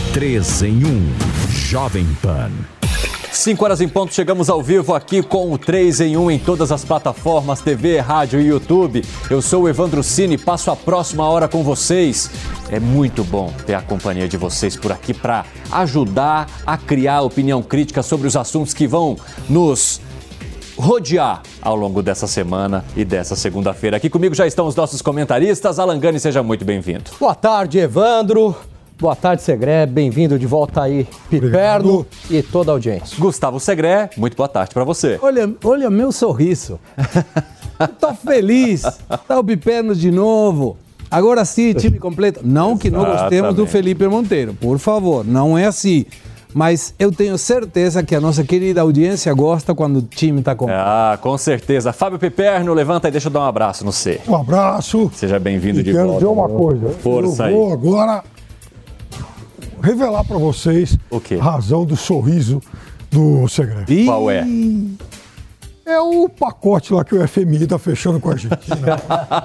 3 em 1. Jovem Pan. 5 horas em ponto, chegamos ao vivo aqui com o 3 em 1 em todas as plataformas, TV, rádio e YouTube. Eu sou o Evandro Cini, passo a próxima hora com vocês. É muito bom ter a companhia de vocês por aqui para ajudar a criar opinião crítica sobre os assuntos que vão nos rodear ao longo dessa semana e dessa segunda-feira. Aqui comigo já estão os nossos comentaristas. Alan Gani, seja muito bem-vindo. Boa tarde, Evandro. Boa tarde, Segré. Bem-vindo de volta aí, Piperno e toda a audiência. Gustavo Segré, muito boa tarde para você. Olha meu sorriso. Tô feliz. Tá o Piperno de novo. Agora sim, time completo. Não que não gostemos do Felipe Monteiro, por favor, não é assim. Mas eu tenho certeza que a nossa querida audiência gosta quando o time tá completo. Ah, com certeza. Fábio Piperno, levanta e deixa eu dar um abraço no C. Um abraço. Seja bem-vindo de volta. Quero dizer uma coisa. Força aí. Eu vou agora revelar para vocês a razão do sorriso do Segredo. Qual é? É o pacote lá que o FMI tá fechando com a Argentina.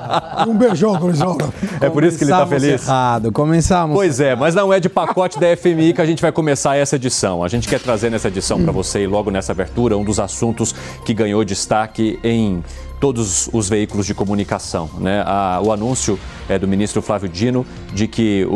Um beijão, dona Isaura. É por isso que ele tá feliz? Começamos. Pois é, mas não é de pacote da FMI que a gente vai começar essa edição. A gente quer trazer nessa edição para você e logo nessa abertura um dos assuntos que ganhou destaque em todos os veículos de comunicação, né? O anúncio do ministro Flávio Dino de que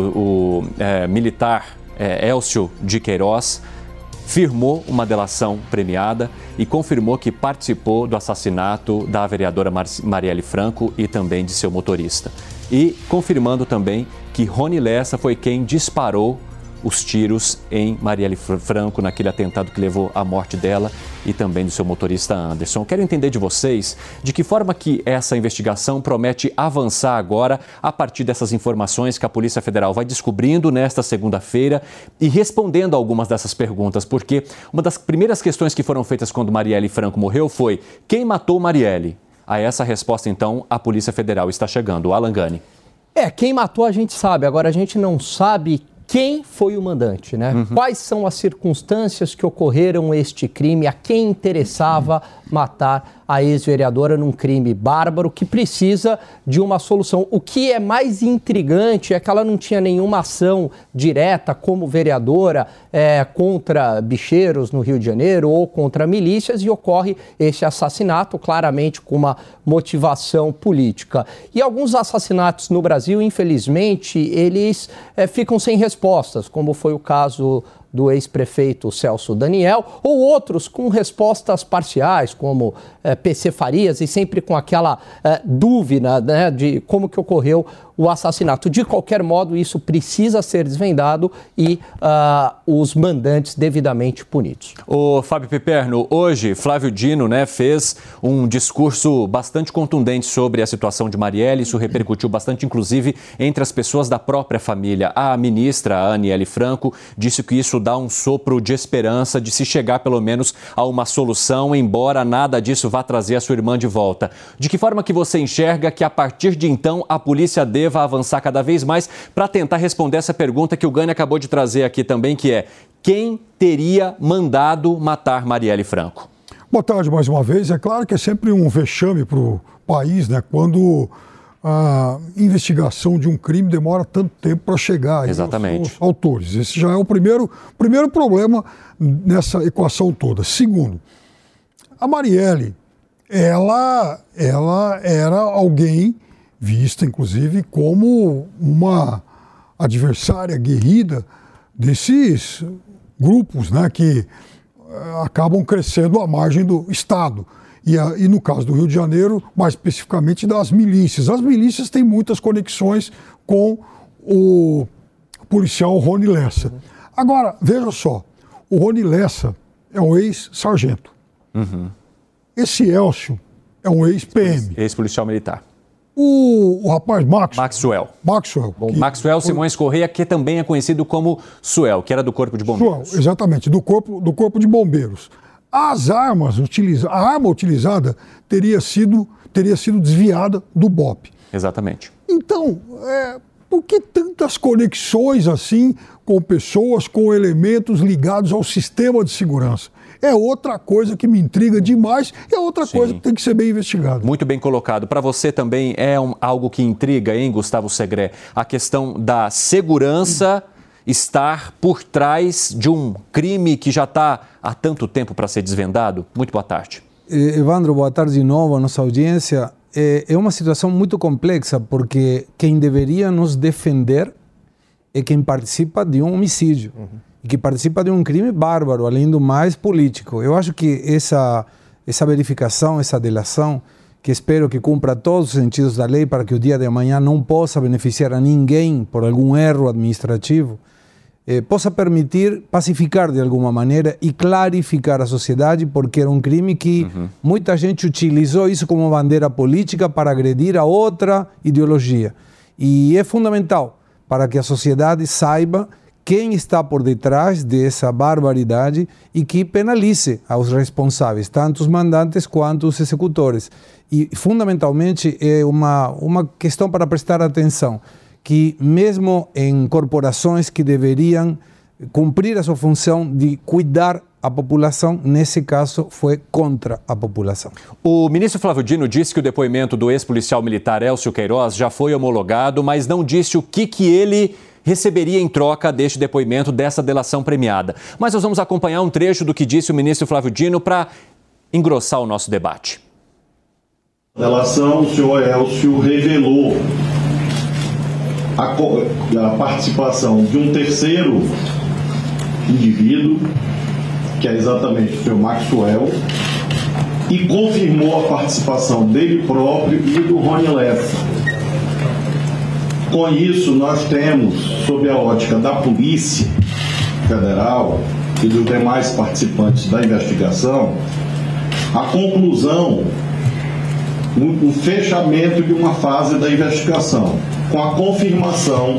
o militar Elcio de Queiroz firmou uma delação premiada e confirmou que participou do assassinato da vereadora Marielle Franco e também de seu motorista. E confirmando também que Rony Lessa foi quem disparou os tiros em Marielle Franco, naquele atentado que levou à morte dela e também do seu motorista Anderson. Quero entender de vocês de que forma que essa investigação promete avançar agora a partir dessas informações que a Polícia Federal vai descobrindo nesta segunda-feira e respondendo a algumas dessas perguntas, porque uma das primeiras questões que foram feitas quando Marielle Franco morreu foi: quem matou Marielle? A essa resposta, então, a Polícia Federal está chegando. Alan Gani. Quem matou a gente sabe, agora a gente não sabe quem foi o mandante, né? Quais são as circunstâncias que ocorreram este crime, a quem interessava matar a ex-vereadora num crime bárbaro que precisa de uma solução. O que é mais intrigante é que ela não tinha nenhuma ação direta como vereadora contra bicheiros no Rio de Janeiro ou contra milícias e ocorre esse assassinato claramente com uma motivação política. E alguns assassinatos no Brasil, infelizmente, eles ficam sem respostas, como foi o caso do ex-prefeito Celso Daniel, ou outros com respostas parciais, como PC Farias, e sempre com aquela dúvida, né, de como que ocorreu o assassinato. De qualquer modo, isso precisa ser desvendado e os mandantes devidamente punidos. Ô Fábio Piperno, hoje Flávio Dino, né, fez um discurso bastante contundente sobre a situação de Marielle. Isso repercutiu bastante, inclusive, entre as pessoas da própria família. A ministra, a Aniele Franco, disse que isso dá um sopro de esperança de se chegar pelo menos a uma solução, embora nada disso vá trazer a sua irmã de volta. De que forma que você enxerga que a partir de então a polícia deva avançar cada vez mais para tentar responder essa pergunta que o Gani acabou de trazer aqui também, que é: quem teria mandado matar Marielle Franco? Boa tarde mais uma vez. É claro que é sempre um vexame para o país, né, quando a investigação de um crime demora tanto tempo para chegar aos autores. Esse já é o primeiro problema nessa equação toda. Segundo, a Marielle, ela era alguém vista, inclusive, como uma adversária aguerrida desses grupos, né, que acabam crescendo à margem do Estado. E no caso do Rio de Janeiro, mais especificamente das milícias. As milícias têm muitas conexões com o policial Rony Lessa. Agora, veja só, o Rony Lessa é um ex-sargento. Esse Elcio é um ex-PM. Ex-policial militar. O rapaz Maxwell. Maxwell Simões Correia, que também é conhecido como Suel, que era do Corpo de Bombeiros. Suel, exatamente, do corpo de Bombeiros. A arma utilizada teria sido desviada do BOP. Exatamente. Então, por que tantas conexões assim com pessoas, com elementos ligados ao sistema de segurança? É outra coisa que me intriga demais e é outra coisa que tem que ser bem investigada. Muito bem colocado. Para você também é algo que intriga, hein, Gustavo Segré? A questão da segurança estar por trás de um crime que já está há tanto tempo para ser desvendado? Muito boa tarde. Evandro, boa tarde de novo à nossa audiência. É uma situação muito complexa, porque quem deveria nos defender é quem participa de um homicídio, e que participa de um crime bárbaro, além do mais político. Eu acho que essa verificação, essa delação, que espero que cumpra todos os sentidos da lei para que o dia de amanhã não possa beneficiar a ninguém por algum erro administrativo, possa permitir pacificar de alguma maneira e clarificar a sociedade, porque era um crime que muita gente utilizou isso como bandeira política para agredir a outra ideologia. E é fundamental para que a sociedade saiba quem está por detrás dessa barbaridade e que penalize aos responsáveis, tanto os mandantes quanto os executores. E, fundamentalmente, é uma questão para prestar atenção, que mesmo em corporações que deveriam cumprir a sua função de cuidar a população, nesse caso foi contra a população. O ministro Flávio Dino disse que o depoimento do ex-policial militar Elcio Queiroz já foi homologado, mas não disse o que ele receberia em troca deste depoimento, dessa delação premiada. Mas nós vamos acompanhar um trecho do que disse o ministro Flávio Dino para engrossar o nosso debate. Na delação, o senhor Elcio revelou a participação de um terceiro indivíduo, que é exatamente o senhor Maxwell, e confirmou a participação dele próprio e do Rony Lessa. Com isso, nós temos, sob a ótica da Polícia Federal e dos demais participantes da investigação, a conclusão, o fechamento de uma fase da investigação, com a confirmação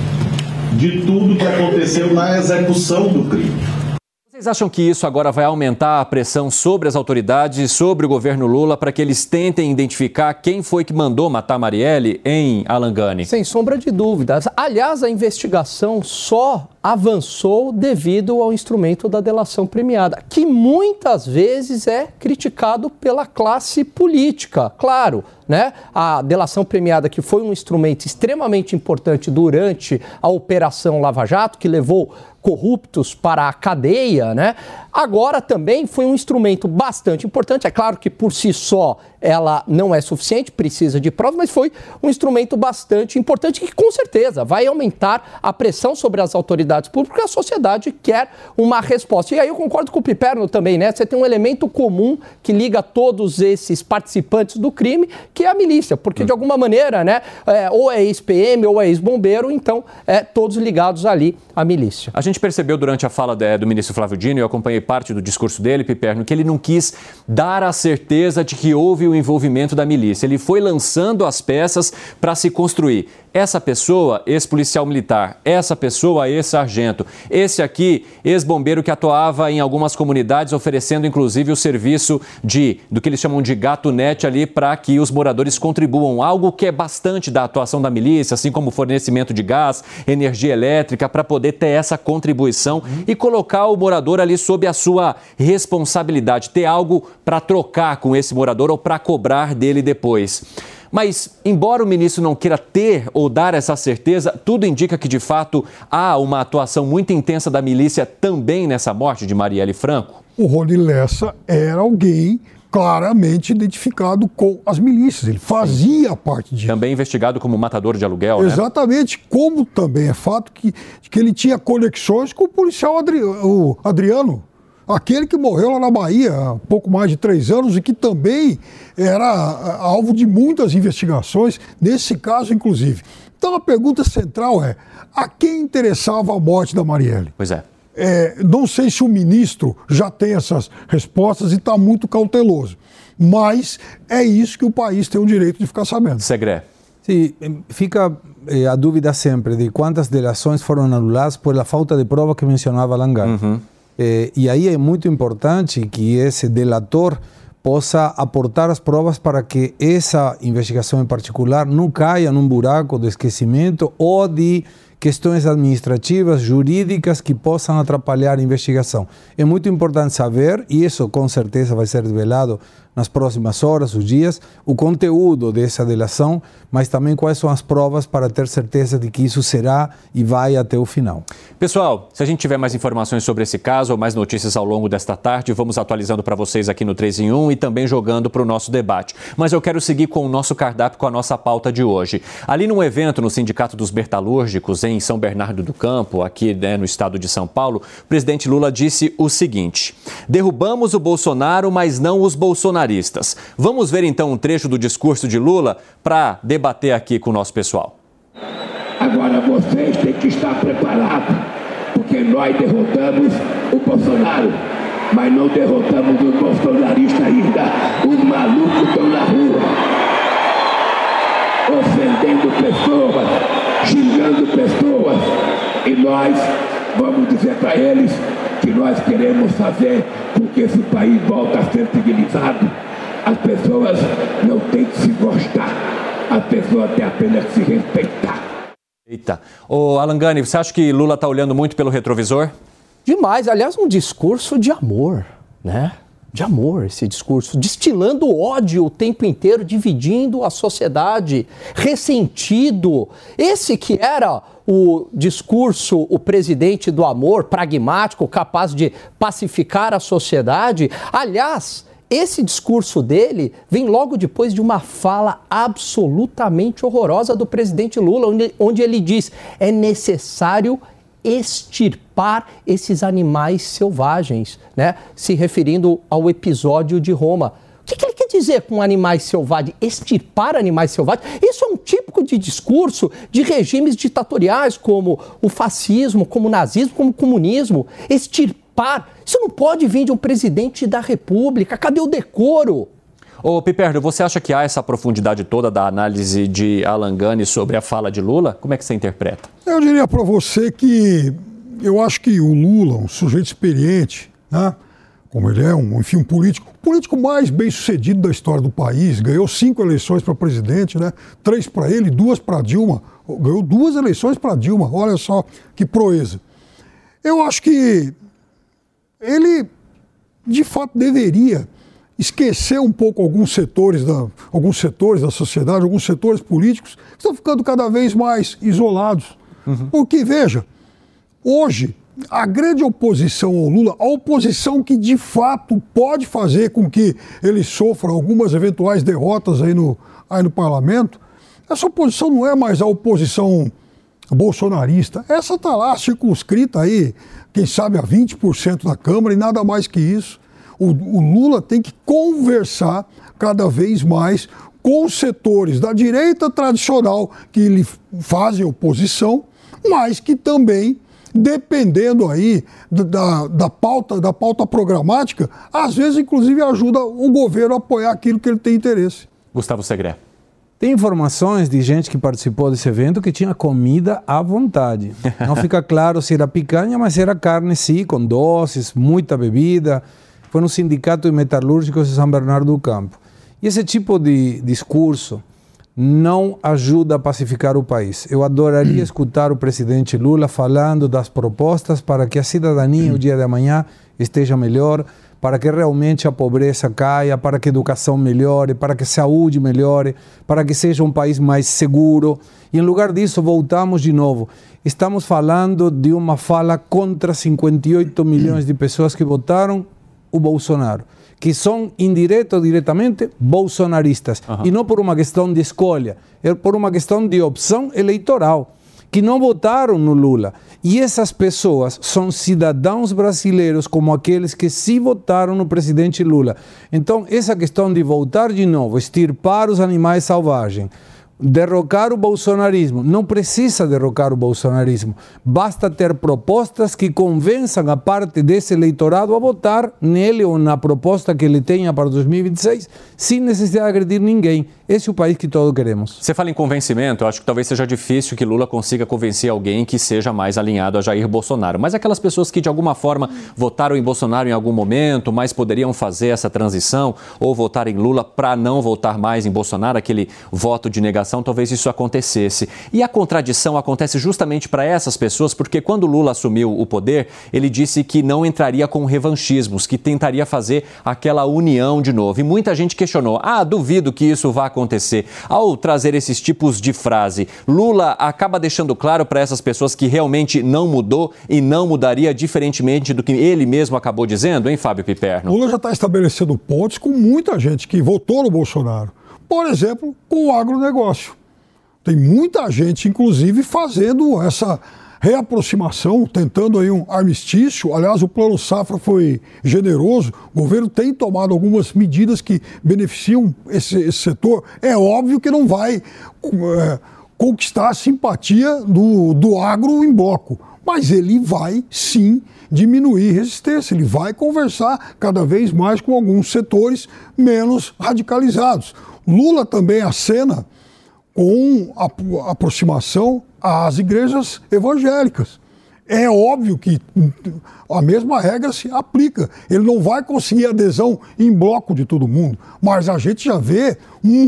de tudo que aconteceu na execução do crime. Vocês acham que isso agora vai aumentar a pressão sobre as autoridades e sobre o governo Lula para que eles tentem identificar quem foi que mandou matar Marielle em Alangane? Sem sombra de dúvidas. Aliás, a investigação só avançou devido ao instrumento da delação premiada, que muitas vezes é criticado pela classe política. Claro, né? A delação premiada, que foi um instrumento extremamente importante durante a Operação Lava Jato, que levou corruptos para a cadeia, né? Agora também foi um instrumento bastante importante. É claro que por si só ela não é suficiente, precisa de provas, mas foi um instrumento bastante importante que com certeza vai aumentar a pressão sobre as autoridades públicas, porque a sociedade quer uma resposta. E aí eu concordo com o Piperno também, né? Você tem um elemento comum que liga todos esses participantes do crime, que é a milícia, porque de alguma maneira, né, ou é ex-PM ou é ex-bombeiro, então todos ligados ali à milícia. A gente percebeu durante a fala do ministro Flávio Dino, eu acompanhei parte do discurso dele, Piperno, que ele não quis dar a certeza de que houve o envolvimento da milícia. Ele foi lançando as peças para se construir. Essa pessoa, ex-policial militar, essa pessoa, ex-sargento, esse aqui, ex-bombeiro que atuava em algumas comunidades, oferecendo inclusive o serviço do que eles chamam de gato net ali para que os moradores contribuam, algo que é bastante da atuação da milícia, assim como fornecimento de gás, energia elétrica, para poder ter essa contribuição e colocar o morador ali sob a sua responsabilidade, ter algo para trocar com esse morador ou para cobrar dele depois. Mas, embora o ministro não queira ter ou dar essa certeza, tudo indica que, de fato, há uma atuação muito intensa da milícia também nessa morte de Marielle Franco. O Rony Lessa era alguém claramente identificado com as milícias. Ele fazia parte disso. Também investigado como matador de aluguel, né? Exatamente, como também é fato que ele tinha conexões com o policial Adriano, aquele que morreu lá na Bahia há pouco mais de 3 anos e que também era alvo de muitas investigações, nesse caso, inclusive. Então, a pergunta central é: a quem interessava a morte da Marielle? Pois é. Não sei se o ministro já tem essas respostas e está muito cauteloso, mas é isso que o país tem o direito de ficar sabendo. Segré. Sim, fica a dúvida sempre de quantas delações foram anuladas por a falta de prova que mencionava Alangane. E aí é muito importante que esse delator possa aportar as provas para que essa investigação em particular não caia num buraco de esquecimento ou de questões administrativas, jurídicas que possam atrapalhar a investigação. É muito importante saber, e isso com certeza vai ser revelado nas próximas horas, os dias, o conteúdo dessa delação, mas também quais são as provas para ter certeza de que isso será e vai até o final. Pessoal, se a gente tiver mais informações sobre esse caso ou mais notícias ao longo desta tarde, vamos atualizando para vocês aqui no 3 em 1 e também jogando para o nosso debate. Mas eu quero seguir com o nosso cardápio, com a nossa pauta de hoje. Ali num evento no Sindicato dos Metalúrgicos, em São Bernardo do Campo, aqui no estado de São Paulo, o presidente Lula disse o seguinte: derrubamos o Bolsonaro, mas não os bolsonaristas. Vamos ver então um trecho do discurso de Lula para debater aqui com o nosso pessoal. Agora vocês têm que estar preparados, porque nós derrotamos o Bolsonaro, mas não derrotamos os bolsonaristas ainda. Os malucos estão na rua, ofendendo pessoas, xingando pessoas, e nós vamos dizer para eles que nós queremos fazer com que esse país volte a ser civilizado. As pessoas não têm que se gostar, as pessoas têm apenas que se respeitar. Eita. Ô, Alan Gani, você acha que Lula está olhando muito pelo retrovisor? Demais. Aliás, um discurso de amor, né? De amor, esse discurso, destilando ódio o tempo inteiro, dividindo a sociedade, ressentido. Esse que era o discurso, o presidente do amor, pragmático, capaz de pacificar a sociedade. Aliás, esse discurso dele vem logo depois de uma fala absolutamente horrorosa do presidente Lula, onde ele diz: é necessário extirpar esses animais selvagens, né? Se referindo ao episódio de Roma. O que ele quer dizer com animais selvagens? Extirpar animais selvagens? Isso é um típico de discurso de regimes ditatoriais, como o fascismo, como o nazismo, como o comunismo. Extirpar. Isso não pode vir de um presidente da República. Cadê o decoro? Ô, Piperno, você acha que há essa profundidade toda da análise de Alan Gani sobre a fala de Lula? Como é que você interpreta? Eu diria para você que eu acho que o Lula, um sujeito experiente, né? Como ele é, um político mais bem-sucedido da história do país, ganhou 5 eleições para presidente, né? 3 para ele, 2 para Dilma, ganhou 2 eleições para Dilma, olha só que proeza. Eu acho que ele, de fato, deveria esquecer um pouco alguns setores da sociedade, alguns setores políticos que estão ficando cada vez mais isolados. Porque, veja, hoje, a grande oposição ao Lula, a oposição que de fato pode fazer com que ele sofra algumas eventuais derrotas aí no parlamento, essa oposição não é mais a oposição bolsonarista. Essa está lá circunscrita aí, quem sabe a 20% da Câmara e nada mais que isso. O Lula tem que conversar cada vez mais com os setores da direita tradicional que lhe fazem oposição, mas que também, dependendo aí da pauta programática, às vezes, inclusive, ajuda o governo a apoiar aquilo que ele tem interesse. Gustavo Segré. Tem informações de gente que participou desse evento que tinha comida à vontade. Não fica claro se era picanha, mas era carne sim, com doces, muita bebida. Foi no Sindicato de Metalúrgicos de São Bernardo do Campo. E esse tipo de discurso não ajuda a pacificar o país. Eu adoraria escutar o presidente Lula falando das propostas para que a cidadania, o dia de amanhã, esteja melhor, para que realmente a pobreza caia, para que a educação melhore, para que a saúde melhore, para que seja um país mais seguro. E em lugar disso, voltamos de novo. Estamos falando de uma fala contra 58 milhões de pessoas que votaram o Bolsonaro, que são indireto ou diretamente bolsonaristas. E não por uma questão de escolha, é por uma questão de opção eleitoral, que não votaram no Lula. E essas pessoas são cidadãos brasileiros como aqueles que sim votaram no presidente Lula. Então, essa questão de voltar de novo, extirpar os animais selvagens, derrocar o bolsonarismo, não precisa derrocar o bolsonarismo, basta ter propostas que convençam a parte desse eleitorado a votar nele ou na proposta que ele tenha para 2026, sem necessidade de agredir ninguém. Esse é o país que todos queremos. Você fala em convencimento, eu acho que talvez seja difícil que Lula consiga convencer alguém que seja mais alinhado a Jair Bolsonaro, mas aquelas pessoas que de alguma forma votaram em Bolsonaro em algum momento, mas poderiam fazer essa transição ou votar em Lula para não votar mais em Bolsonaro, aquele voto de negação comunicação, talvez isso acontecesse. E a contradição acontece justamente para essas pessoas, porque quando Lula assumiu o poder, ele disse que não entraria com revanchismos, que tentaria fazer aquela união de novo. E muita gente questionou, duvido que isso vá acontecer. Ao trazer esses tipos de frase, Lula acaba deixando claro para essas pessoas que realmente não mudou e não mudaria diferentemente do que ele mesmo acabou dizendo, hein, Fábio Piperno? Lula já está estabelecendo pontes com muita gente que votou no Bolsonaro. Por exemplo, com o agronegócio. Tem muita gente, inclusive, fazendo essa reaproximação, tentando aí um armistício. Aliás, o Plano Safra foi generoso. O governo tem tomado algumas medidas que beneficiam esse setor. É óbvio que não vai conquistar a simpatia do agro em bloco, mas ele vai, sim, diminuir resistência. Ele vai conversar cada vez mais com alguns setores menos radicalizados. Lula também acena com a aproximação às igrejas evangélicas. É óbvio que a mesma regra se aplica. Ele não vai conseguir adesão em bloco de todo mundo, mas a gente já vê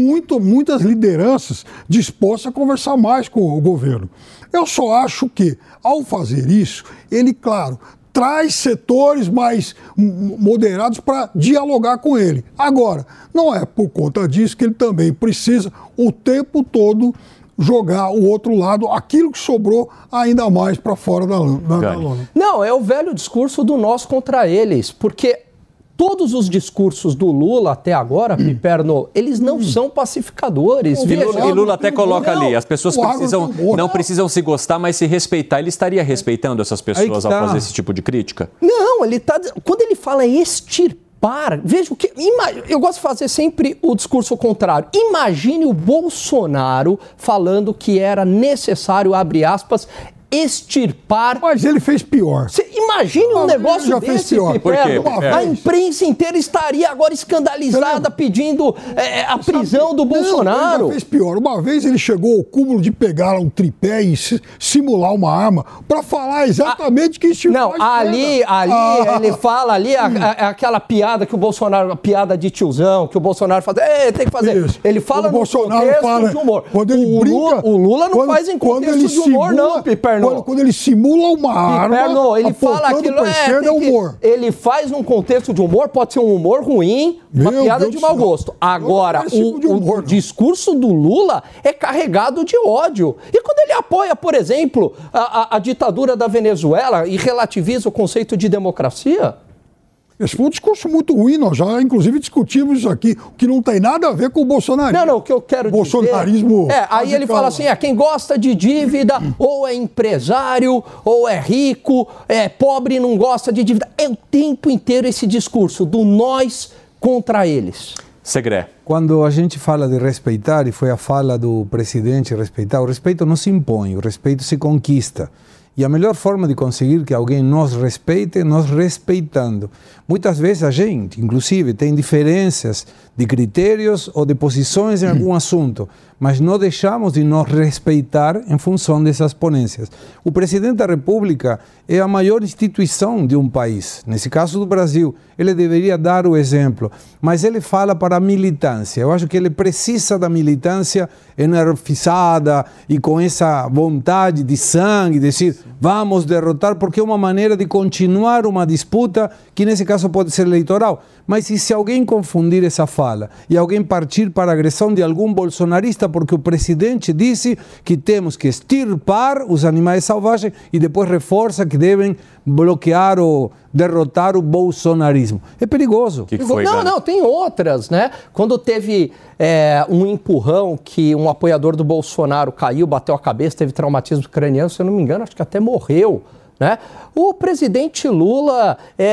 muitas lideranças dispostas a conversar mais com o governo. Eu só acho que, ao fazer isso, ele, claro, traz setores mais moderados para dialogar com ele. Agora, não é por conta disso que ele também precisa o tempo todo jogar o outro lado, aquilo que sobrou ainda mais para fora da lona. Não, é o velho discurso do nós contra eles, porque todos os discursos do Lula até agora, Piperno, eles não são pacificadores. E Lula até coloca ali, as pessoas não precisam se gostar, mas se respeitar. Ele estaria respeitando essas pessoas ao fazer esse tipo de crítica? Não, quando ele fala extirpar, veja o que... Eu gosto de fazer sempre o discurso contrário. Imagine o Bolsonaro falando que era necessário, abre aspas, extirpar... Mas ele fez pior. Imagine um negócio desse, Piperno. A imprensa inteira estaria agora escandalizada pedindo a prisão do Bolsonaro. Ele fez pior. Uma vez ele chegou ao cúmulo de pegar um tripé e simular uma arma para falar exatamente que isso não, ali ele fala ali aquela piada que o Bolsonaro, a piada de tiozão, que o Bolsonaro faz, tem que fazer. Isso. Ele fala no contexto de humor. Quando ele brinca, o Lula não faz em contexto de humor, não, Piperno. Quando ele simula uma arma, ele fala aquilo, humor. Ele faz num contexto de humor, pode ser um humor ruim, uma piada de mau gosto. Agora, o discurso do Lula é carregado de ódio. E quando ele apoia, por exemplo, a ditadura da Venezuela e relativiza o conceito de democracia... Esse foi um discurso muito ruim, nós já inclusive discutimos isso aqui, o que não tem nada a ver com o bolsonarismo. Não, o que eu quero bolsonarismo dizer... aí ele fala assim, quem gosta de dívida ou é empresário, ou é rico, é pobre e não gosta de dívida. É o tempo inteiro esse discurso do nós contra eles. Segré. Quando a gente fala de respeitar, e foi a fala do presidente respeitar, o respeito não se impõe, o respeito se conquista. E a melhor forma de conseguir que alguém nos respeite é nós respeitando. Muitas vezes a gente, inclusive, tem diferenças de critérios ou de posições em algum assunto, mas não deixamos de nos respeitar em função dessas ponências. O presidente da República é a maior instituição de um país, nesse caso do Brasil. Ele deveria dar o exemplo, mas ele fala para a militância. Eu acho que ele precisa da militância energizada e com essa vontade de sangue, de dizer, vamos derrotar, porque é uma maneira de continuar uma disputa que nesse caso pode ser eleitoral. Mas e se alguém confundir essa fala e alguém partir para a agressão de algum bolsonarista porque o presidente disse que temos que extirpar os animais selvagens e depois reforça que devem bloquear ou derrotar o bolsonarismo. É perigoso. Que foi, não, tem outras, né? Quando teve um empurrão que um apoiador do Bolsonaro caiu, bateu a cabeça, teve traumatismo craniano, se eu não me engano, acho que até morreu. Né? O presidente Lula,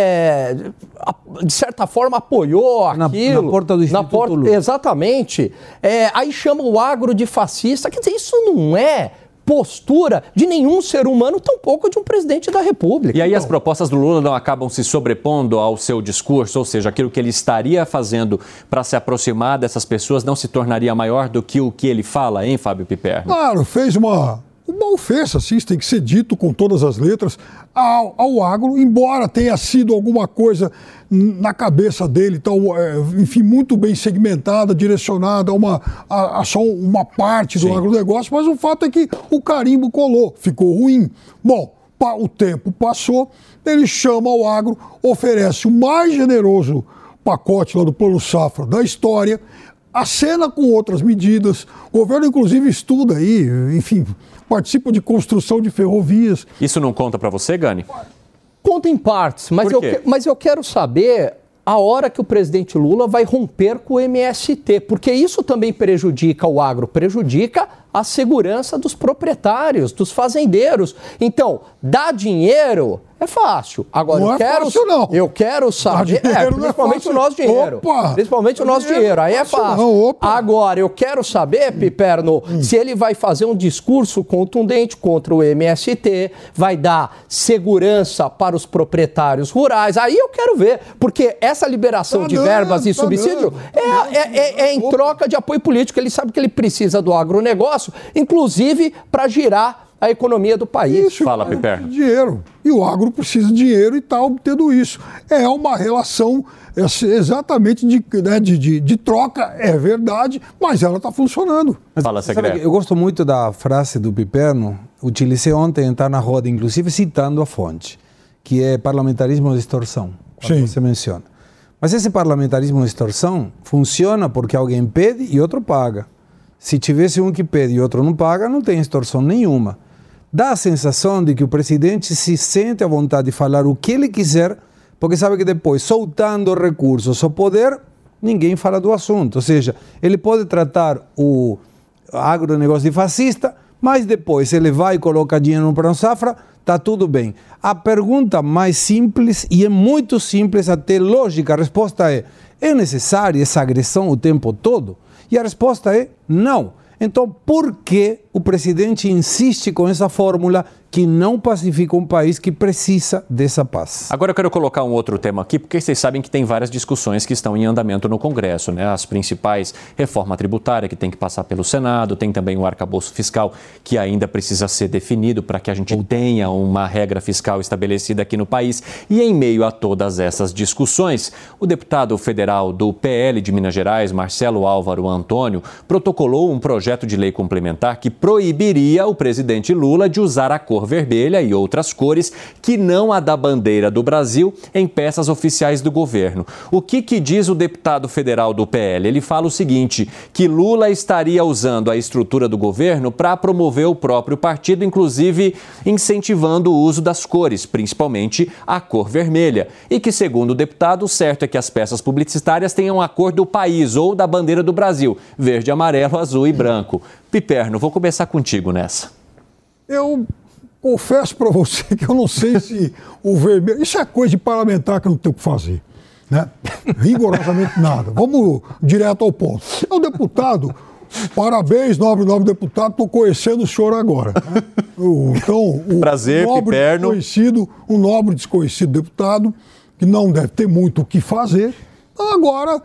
de certa forma, apoiou aquilo. Na porta do Instituto Lula. Exatamente. Aí chama o agro de fascista. Quer dizer, isso não é postura de nenhum ser humano, tampouco de um presidente da República. E aí as propostas do Lula não acabam se sobrepondo ao seu discurso, ou seja, aquilo que ele estaria fazendo para se aproximar dessas pessoas não se tornaria maior do que o que ele fala, hein, Fábio Piperno? Claro, fez uma uma ofensa, assim, isso tem que ser dito com todas as letras, ao agro, embora tenha sido alguma coisa na cabeça dele, então, enfim, muito bem segmentada, direcionada a só uma parte do agronegócio, mas o fato é que o carimbo colou, ficou ruim. Bom, o tempo passou, ele chama o agro, oferece o mais generoso pacote lá do Plano Safra da história, acena com outras medidas, o governo inclusive estuda aí, enfim, participa de construção de ferrovias. Isso não conta para você, Gani? Conta em partes, mas eu quero saber a hora que o presidente Lula vai romper com o MST, porque isso também prejudica o agro, prejudica a segurança dos proprietários, dos fazendeiros. Então, dar dinheiro é fácil. Agora, não eu quero saber, principalmente o nosso dinheiro. Opa, principalmente o nosso dinheiro, aí é fácil. Agora, eu quero saber, Piperno, se ele vai fazer um discurso contundente contra o MST, vai dar segurança para os proprietários rurais. Aí eu quero ver, porque essa liberação de verbas e subsídio é em troca de apoio político. Ele sabe que ele precisa do agronegócio, inclusive para girar a economia do país. Isso, fala, Piperno. Dinheiro. E o agro precisa de dinheiro e está obtendo isso. É uma relação exatamente de troca, é verdade, mas ela está funcionando. Fala, secretário. Eu gosto muito da frase do Piperno, utilizei ontem, está na roda, inclusive citando a fonte, que é parlamentarismo de extorsão, como você menciona. Mas esse parlamentarismo de extorsão funciona porque alguém pede e outro paga. Se tivesse um que pede e outro não paga, não tem extorsão nenhuma. Dá a sensação de que o presidente se sente à vontade de falar o que ele quiser, porque sabe que depois, soltando recursos ou poder, ninguém fala do assunto. Ou seja, ele pode tratar o agronegócio de fascista, mas depois ele vai e coloca dinheiro no Plano Safra, está tudo bem. A pergunta mais simples, e é muito simples, até lógica, a resposta é necessária essa agressão o tempo todo? E a resposta é não. Então, por que o presidente insiste com essa fórmula que não pacifica um país que precisa dessa paz? Agora eu quero colocar um outro tema aqui, porque vocês sabem que tem várias discussões que estão em andamento no Congresso, né? As principais, reforma tributária, que tem que passar pelo Senado, tem também o arcabouço fiscal, que ainda precisa ser definido para que a gente tenha uma regra fiscal estabelecida aqui no país. E em meio a todas essas discussões, o deputado federal do PL de Minas Gerais, Marcelo Álvaro Antônio, protocolou um projeto de lei complementar que proibiria o presidente Lula de usar a cor vermelha e outras cores que não a da bandeira do Brasil em peças oficiais do governo. O que diz o deputado federal do PL? Ele fala o seguinte, que Lula estaria usando a estrutura do governo para promover o próprio partido, inclusive incentivando o uso das cores, principalmente a cor vermelha. E que, segundo o deputado, o certo é que as peças publicitárias tenham a cor do país ou da bandeira do Brasil, verde, amarelo, azul e branco. Piperno, vou começar contigo nessa. Eu confesso para você que eu não sei se o vermelho... Isso é coisa de parlamentar que eu não tenho o que fazer, né? Rigorosamente nada. Vamos direto ao ponto. É o deputado, parabéns, nobre deputado, estou conhecendo o senhor agora. Né? Prazer, Piperno. Um nobre desconhecido deputado, que não deve ter muito o que fazer, agora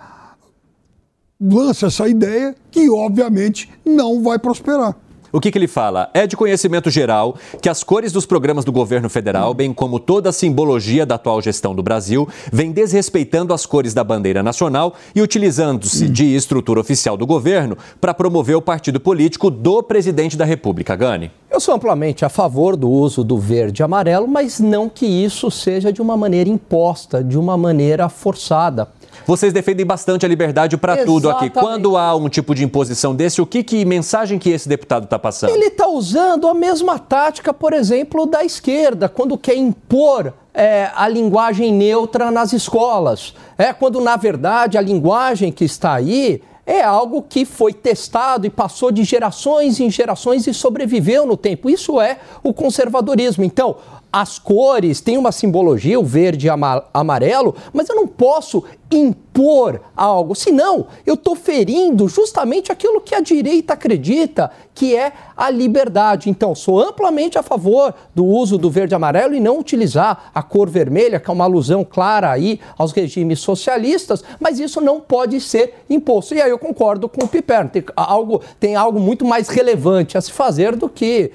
lança essa ideia que, obviamente, não vai prosperar. O que ele fala? É de conhecimento geral que as cores dos programas do governo federal, bem como toda a simbologia da atual gestão do Brasil, vem desrespeitando as cores da bandeira nacional e utilizando-se de estrutura oficial do governo para promover o partido político do presidente da República. Gani? Eu sou amplamente a favor do uso do verde e amarelo, mas não que isso seja de uma maneira imposta, de uma maneira forçada. Vocês defendem bastante a liberdade para tudo aqui. Quando há um tipo de imposição desse, que mensagem que esse deputado está passando? Ele está usando a mesma tática, por exemplo, da esquerda, quando quer impor a linguagem neutra nas escolas. Quando, na verdade, a linguagem que está aí é algo que foi testado e passou de gerações em gerações e sobreviveu no tempo. Isso é o conservadorismo. Então, as cores têm uma simbologia, o verde e amarelo, mas eu não posso impor algo, senão eu estou ferindo justamente aquilo que a direita acredita, que é a liberdade. Então, sou amplamente a favor do uso do verde e amarelo e não utilizar a cor vermelha, que é uma alusão clara aí aos regimes socialistas, mas isso não pode ser imposto. E aí eu concordo com o Piperno, tem algo muito mais relevante a se fazer do que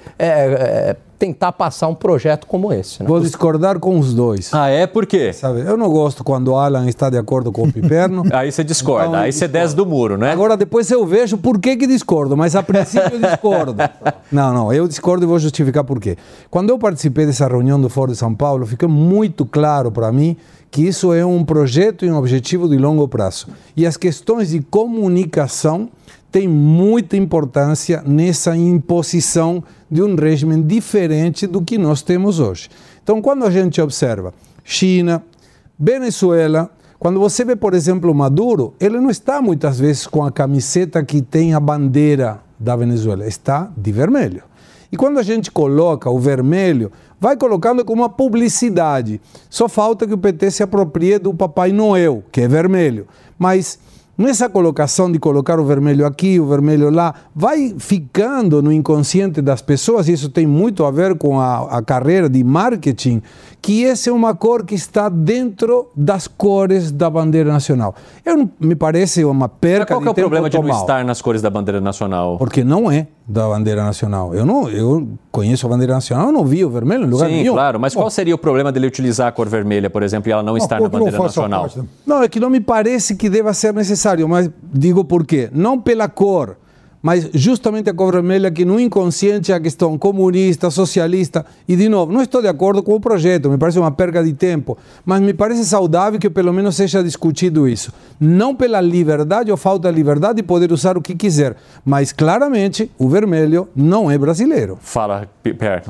tentar passar um projeto como esse. Né? Vou discordar com os dois. Ah, é? Por quê? Sabe, eu não gosto quando o Alan está de acordo com o Piperno. Aí você discorda, então, aí você desce do muro, né? Agora depois eu vejo por que discordo, mas a princípio eu discordo. Não, eu discordo e vou justificar por quê. Quando eu participei dessa reunião do Fórum de São Paulo, ficou muito claro para mim que isso é um projeto e um objetivo de longo prazo. E as questões de comunicação têm muita importância nessa imposição de um regime diferente do que nós temos hoje. Então, quando a gente observa China, Venezuela, quando você vê, por exemplo, Maduro, ele não está muitas vezes com a camiseta que tem a bandeira da Venezuela, está de vermelho. E quando a gente coloca o vermelho, vai colocando como uma publicidade. Só falta que o PT se aproprie do Papai Noel, que é vermelho. Mas nessa colocação de colocar o vermelho aqui, o vermelho lá, vai ficando no inconsciente das pessoas, e isso tem muito a ver com a carreira de marketing, que essa é uma cor que está dentro das cores da bandeira nacional. Me parece uma perca de tempo. Qual que é o problema de não estar nas cores da bandeira nacional? Porque não é da bandeira nacional. Eu conheço a bandeira nacional, eu não vi o vermelho em lugar nenhum. Sim, claro, mas qual seria o problema dele utilizar a cor vermelha, por exemplo, e ela não estar na bandeira nacional? Não, é que não me parece que deva ser necessário, mas digo por quê. Não pela cor, mas justamente a cor vermelha, que no inconsciente é a questão comunista, socialista, e de novo, não estou de acordo com o projeto, me parece uma perca de tempo, mas me parece saudável que pelo menos seja discutido isso. Não pela liberdade ou falta de liberdade de poder usar o que quiser, mas claramente o vermelho não é brasileiro. Fala, Piperno.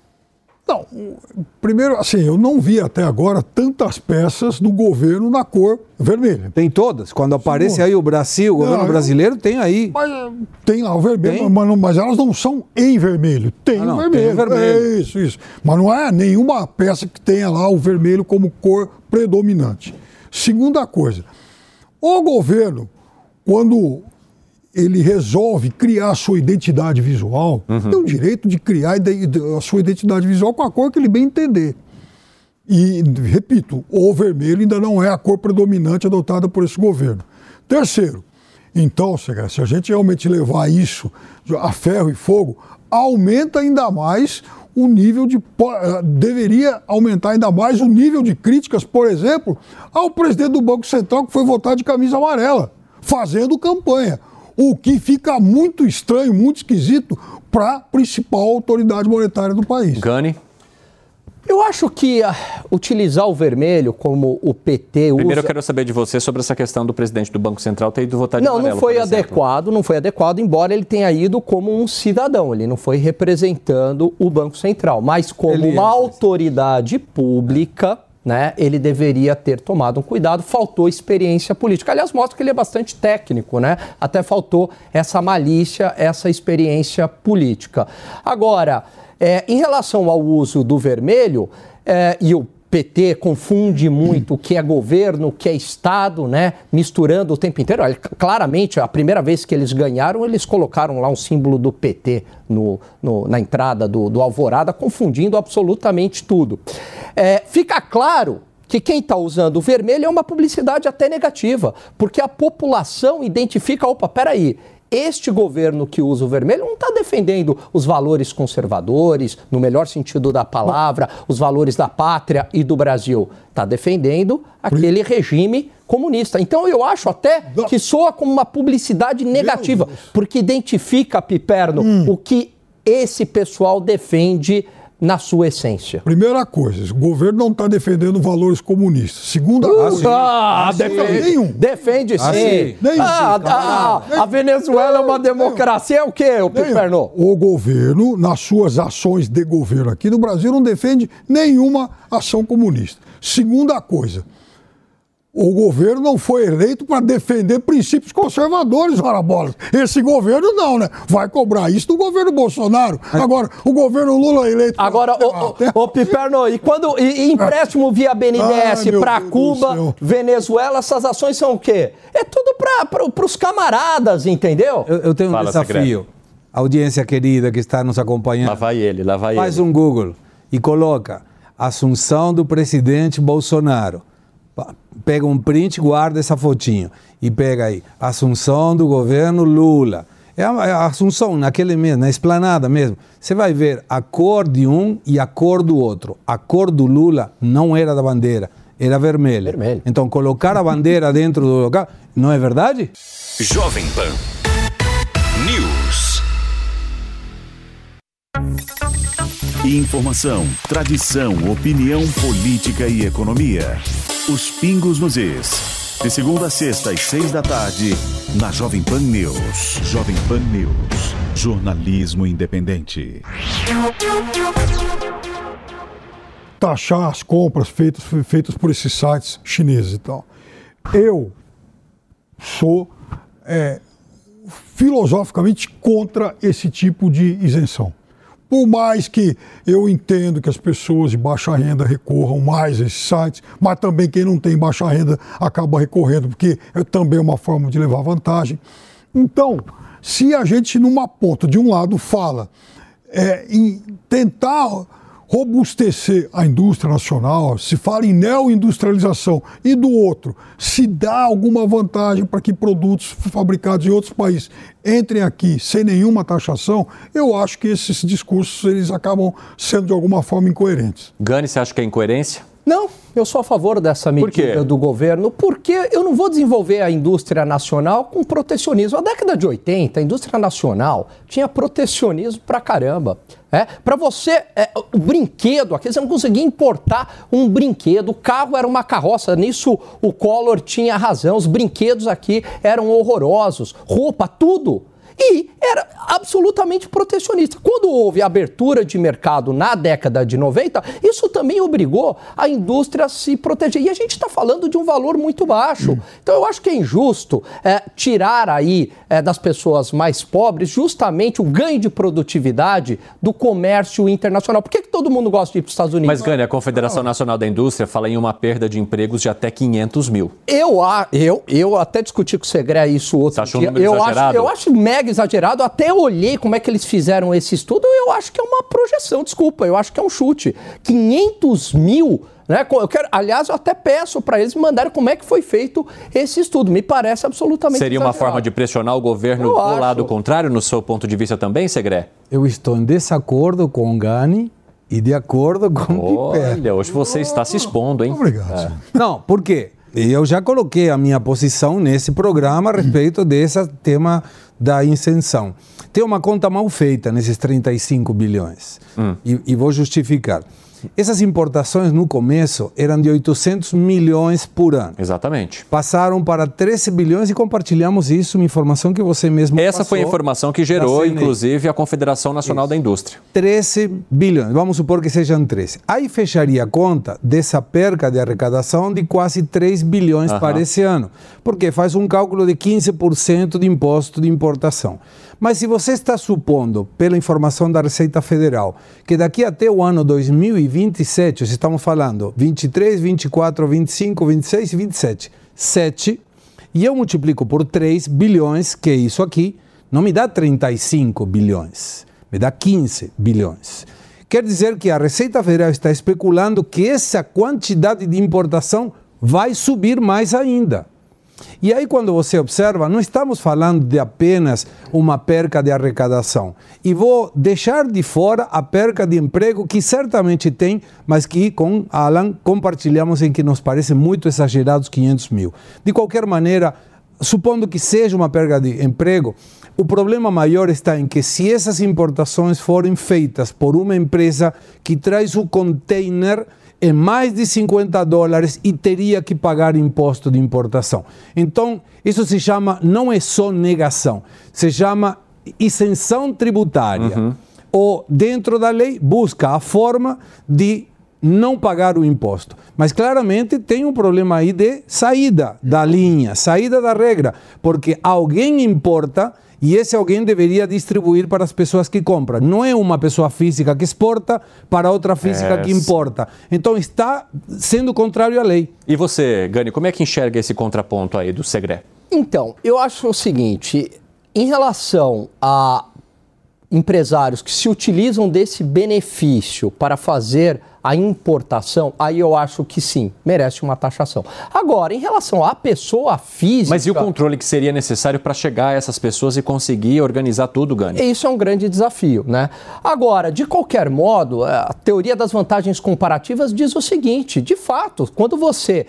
Não, primeiro, assim, eu não vi até agora tantas peças do governo na cor vermelha. Tem todas. Quando aparece aí o Brasil, o governo brasileiro, tem aí. Mas tem lá o vermelho, mas elas não são em vermelho. Tem o vermelho. Tem o vermelho. Isso. Mas não é nenhuma peça que tenha lá o vermelho como cor predominante. Segunda coisa, o governo, quando ele resolve criar a sua identidade visual, tem o direito de criar a sua identidade visual com a cor que ele bem entender. E, repito, o vermelho ainda não é a cor predominante adotada por esse governo. Terceiro, então, se a gente realmente levar isso a ferro e fogo, aumenta ainda mais o nível de... deveria aumentar ainda mais o nível de críticas, por exemplo, ao presidente do Banco Central, que foi votar de camisa amarela, fazendo campanha. O que fica muito estranho, muito esquisito para a principal autoridade monetária do país. Gani? Eu acho que utilizar o vermelho como o PT usa... Primeiro eu quero saber de você sobre essa questão do presidente do Banco Central ter ido votar de amarelo. Não foi adequado, embora ele tenha ido como um cidadão, ele não foi representando o Banco Central, mas como uma autoridade pública... Né, ele deveria ter tomado um cuidado, faltou experiência política. Aliás, mostra que ele é bastante técnico, né? Até faltou essa malícia, essa experiência política. Agora, em relação ao uso do vermelho, e o PT confunde muito o que é governo, o que é Estado, né? Misturando o tempo inteiro. Claramente, a primeira vez que eles ganharam, eles colocaram lá um símbolo do PT na entrada do Alvorada, confundindo absolutamente tudo. Fica claro que quem está usando o vermelho é uma publicidade até negativa, porque a população identifica, peraí, este governo que usa o vermelho não está defendendo os valores conservadores, no melhor sentido da palavra, os valores da pátria e do Brasil. Está defendendo aquele regime comunista. Então eu acho até que soa como uma publicidade negativa, porque identifica, Piperno, o que esse pessoal defende na sua essência. Primeira coisa, o governo não está defendendo valores comunistas. Segunda defende sim. A Venezuela é uma democracia, é o quê, o Piperno? O governo, nas suas ações de governo aqui no Brasil, não defende nenhuma ação comunista. Segunda coisa, O governo não foi eleito para defender princípios conservadores, ora bolas. Esse governo não, né? Vai cobrar isso do governo Bolsonaro. Agora, o governo Lula é eleito... Agora, ô Piperno, e quando empréstimo via BNDES para Cuba, Venezuela, essas ações são o quê? É tudo para os camaradas, entendeu? Eu tenho um desafio. A audiência querida que está nos acompanhando. Lá vai ele. Faz um Google e coloca assunção do presidente Bolsonaro. Pega um print, guarda essa fotinho e pega aí, assunção do governo Lula. É a assunção naquele mesmo, na esplanada mesmo. Você vai ver a cor de um e a cor do outro. A cor do Lula não era da bandeira, era vermelha. Então colocar a bandeira dentro do local, não é verdade? Jovem Pan News. Informação, tradição, opinião, política e economia. Os pingos nos is. De segunda a sexta às 6 da tarde, na Jovem Pan News. Jovem Pan News. Jornalismo independente. Taxar as compras feitas por esses sites chineses e tal. Eu sou filosoficamente contra esse tipo de isenção. Por mais que eu entendo que as pessoas de baixa renda recorram mais a esses sites, mas também quem não tem baixa renda acaba recorrendo, porque é também uma forma de levar vantagem. Então, se a gente numa ponta, de um lado, fala em tentar robustecer a indústria nacional, se fala em neoindustrialização, e do outro, se dá alguma vantagem para que produtos fabricados em outros países entrem aqui sem nenhuma taxação, eu acho que esses discursos eles acabam sendo de alguma forma incoerentes. Gani, você acha que é incoerência? Não, eu sou a favor dessa medida do governo, porque eu não vou desenvolver a indústria nacional com protecionismo. Na década de 80, a indústria nacional tinha protecionismo pra caramba. Para você, o brinquedo aqui, você não conseguia importar um brinquedo, o carro era uma carroça, nisso o Collor tinha razão, os brinquedos aqui eram horrorosos, roupa, tudo. E era absolutamente protecionista. Quando houve abertura de mercado na década de 90, isso também obrigou a indústria a se proteger. E a gente está falando de um valor muito baixo. Então eu acho que é injusto tirar aí das pessoas mais pobres justamente o ganho de produtividade do comércio internacional. Por que todo mundo gosta de ir para os Estados Unidos? Mas, Gani, a Confederação Nacional da Indústria fala em uma perda de empregos de até 500 mil. Eu até discuti com o Segré isso outro dia. Um número exagerado? Eu acho mega exagerado, até olhei como é que eles fizeram esse estudo, eu acho que é uma projeção, desculpa, eu acho que é um chute. 500 mil, né? Aliás, eu até peço para eles me mandarem como é que foi feito esse estudo, me parece absolutamente Seria exagerado. uma forma de pressionar o governo do lado contrário, no seu ponto de vista também, Segré? Eu estou em desacordo com o Gani e de acordo com o Piper. Olha, hoje você está se expondo, hein? Obrigado. Não, por quê? Eu já coloquei a minha posição nesse programa a respeito desse tema da isenção. Tem uma conta mal feita nesses 35 bilhões. E vou justificar. Essas importações no começo eram de 800 milhões por ano. Exatamente. Passaram para 13 bilhões e compartilhamos isso, uma informação que você mesmo Essa foi a informação que gerou, inclusive, a Confederação Nacional da Indústria. 13 bilhões, vamos supor que sejam 13. Aí fecharia a conta dessa perca de arrecadação de quase 3 bilhões para esse ano, porque faz um cálculo de 15% de imposto de importação. Mas se você está supondo, pela informação da Receita Federal, que daqui até o ano 2027, estamos falando 23, 24, 25, 26 e 27, 7, e eu multiplico por 3 bilhões, que é isso aqui, não me dá 35 bilhões, me dá 15 bilhões. Quer dizer que a Receita Federal está especulando que essa quantidade de importação vai subir mais ainda. E aí, quando você observa, não estamos falando de apenas uma perca de arrecadação. E vou deixar de fora a perca de emprego, que certamente tem, mas que com Alan compartilhamos em que nos parece muito exagerados 500 mil. De qualquer maneira, supondo que seja uma perca de emprego, o problema maior está em que se essas importações forem feitas por uma empresa que traz o container é mais de $50 e teria que pagar imposto de importação. Então, isso se chama, não é sonegação, se chama isenção tributária. Ou, dentro da lei, busca a forma de não pagar o imposto. Mas claramente tem um problema aí de saída da linha, saída da regra, porque alguém importa e esse alguém deveria distribuir para as pessoas que compram. Não é uma pessoa física que exporta para outra física que importa. Então está sendo contrário à lei. E você, Gani, como é que enxerga esse contraponto aí do Segré? Então, eu acho o seguinte, em relação a empresários que se utilizam desse benefício para fazer a importação, aí eu acho que sim, merece uma taxação. Agora, em relação à pessoa física... Mas e o controle que seria necessário para chegar a essas pessoas e conseguir organizar tudo, Gani? Isso é um grande desafio, né? Agora, de qualquer modo, a teoria das vantagens comparativas diz o seguinte, de fato, quando você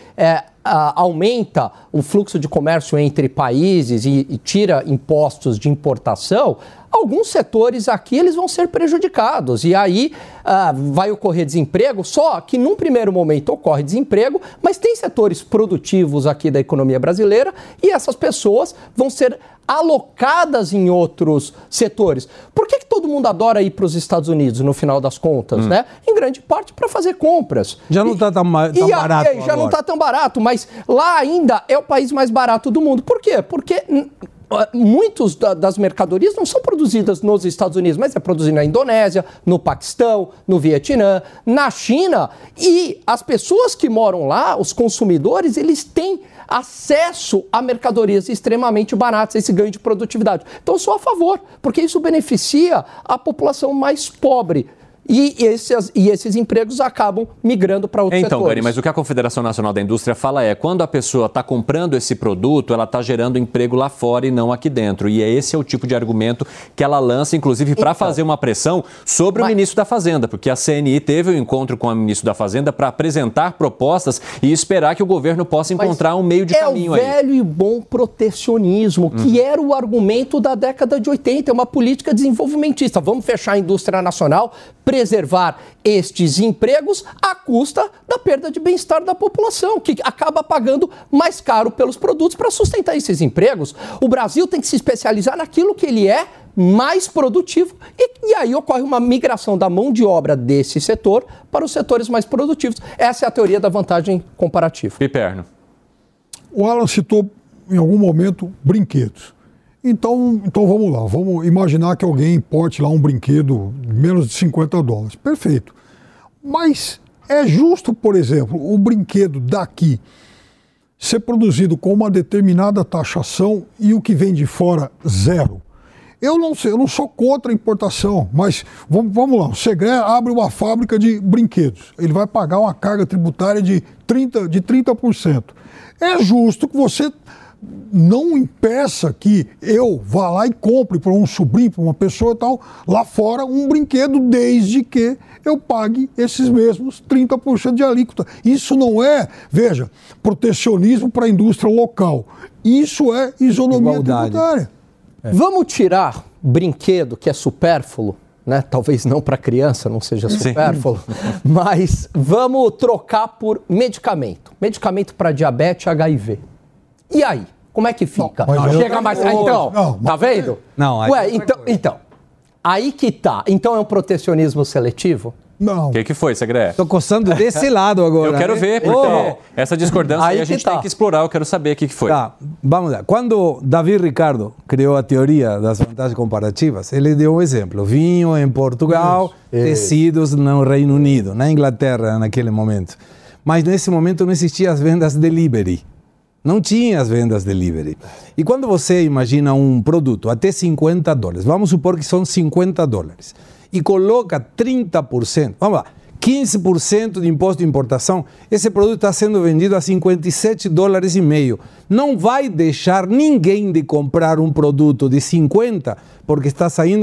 aumenta o fluxo de comércio entre países e tira impostos de importação, alguns setores aqui eles vão ser prejudicados e aí vai ocorrer desemprego, só que num primeiro momento ocorre desemprego, mas tem setores produtivos aqui da economia brasileira e essas pessoas vão ser alocadas em outros setores. Por que todo mundo adora ir para os Estados Unidos, no final das contas, né? Em grande parte para fazer compras. Já não está tão barato já agora. Não está tão barato, mas lá ainda é o país mais barato do mundo. Por quê? Porque muitas das mercadorias não são produzidas nos Estados Unidos, mas é produzido na Indonésia, no Paquistão, no Vietnã, na China. E as pessoas que moram lá, os consumidores, eles têm acesso a mercadorias extremamente baratas, esse ganho de produtividade. Então eu sou a favor, porque isso beneficia a população mais pobre. E esses empregos acabam migrando para outros setores. Então, Gani, mas o que a Confederação Nacional da Indústria fala é quando a pessoa está comprando esse produto, ela está gerando emprego lá fora e não aqui dentro. E esse é o tipo de argumento que ela lança, inclusive, para fazer uma pressão sobre o ministro da Fazenda, porque a CNI teve um encontro com o ministro da Fazenda para apresentar propostas e esperar que o governo possa encontrar um meio de caminho aí. É o velho e bom protecionismo, que era o argumento da década de 80, é uma política desenvolvimentista. Vamos fechar a indústria nacional, preservar estes empregos à custa da perda de bem-estar da população, que acaba pagando mais caro pelos produtos para sustentar esses empregos. O Brasil tem que se especializar naquilo que ele é mais produtivo e aí ocorre uma migração da mão de obra desse setor para os setores mais produtivos. Essa é a teoria da vantagem comparativa. Piperno. O Alan citou em algum momento brinquedos. Então vamos lá, vamos imaginar que alguém importe lá um brinquedo de menos de $50. Perfeito. Mas é justo, por exemplo, o brinquedo daqui ser produzido com uma determinada taxação e o que vem de fora zero? Eu não sei, eu não sou contra a importação, mas vamos lá, o Segré abre uma fábrica de brinquedos, ele vai pagar uma carga tributária de 30%. É justo que você não impeça que eu vá lá e compre para um sobrinho, para uma pessoa e tal, lá fora um brinquedo, desde que eu pague esses mesmos 30% de alíquota. Isso não é, veja, protecionismo para a indústria local. Isso é isonomia tributária. Vamos tirar brinquedo que é supérfluo, né? Talvez não para criança, não seja supérfluo, mas vamos trocar por medicamento. Medicamento para diabetes, HIV. E aí? Como é que fica? Chega mais... Então, tá vendo? Não, aí então, aí que tá. Então é um protecionismo seletivo? Não. O que foi, Segré? Tô coçando desse lado agora. Eu quero ver, porque essa discordância aí a gente tem que explorar, eu quero saber o que foi. Tá, vamos lá. Quando Davi Ricardo criou a teoria das vantagens comparativas, ele deu um exemplo. Vinho em Portugal, tecidos no Reino Unido, na Inglaterra naquele momento. Mas nesse momento não existiam as vendas delivery. Não tinha as vendas delivery. E quando você imagina um produto até $50, vamos supor que são $50, e coloca 30%, vamos lá, 15% de imposto de importação, esse produto está sendo vendido a $57,5. Não vai deixar ninguém de comprar um produto de 50 porque está saindo